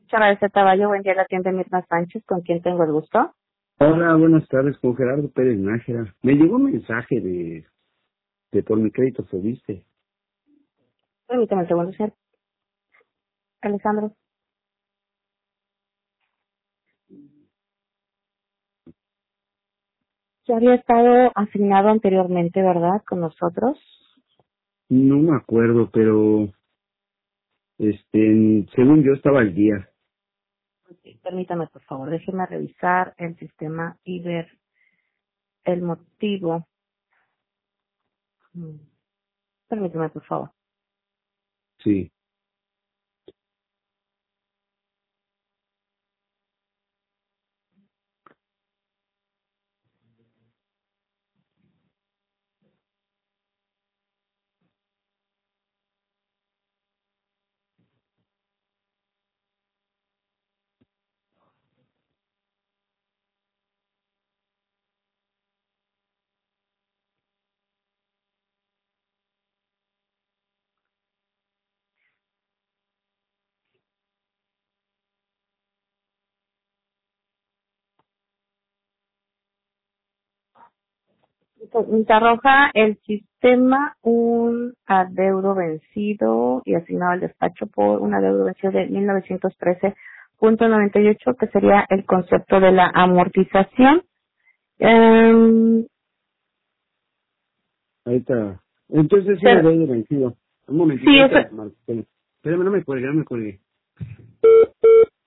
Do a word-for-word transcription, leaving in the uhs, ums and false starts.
Chava de Taballo, buen día, la tienda Mirna Sánchez, ¿con quién tengo el gusto? Hola, buenas tardes, con Gerardo Pérez Nájera. Me llegó un mensaje de, de por mi crédito Fobiste. Permítame un segundo, señor Alejandro. Ya había estado asignado anteriormente, ¿verdad?, con nosotros. No me acuerdo, pero este, según yo estaba al día. Ok, permítame, por favor, déjeme revisar el sistema y ver el motivo. Mm, Permítame, por favor. Sí. Me arroja el sistema un adeudo vencido y asignado al despacho por un adeudo vencido de mil novecientos trece punto noventa y ocho, que sería el concepto de la amortización. Em, Ahí está. Entonces es una pero- deuda vencido. Un momentito, sí, ahí eso, está. Marco. Espérame, no me cuelgue, no me cuelgue.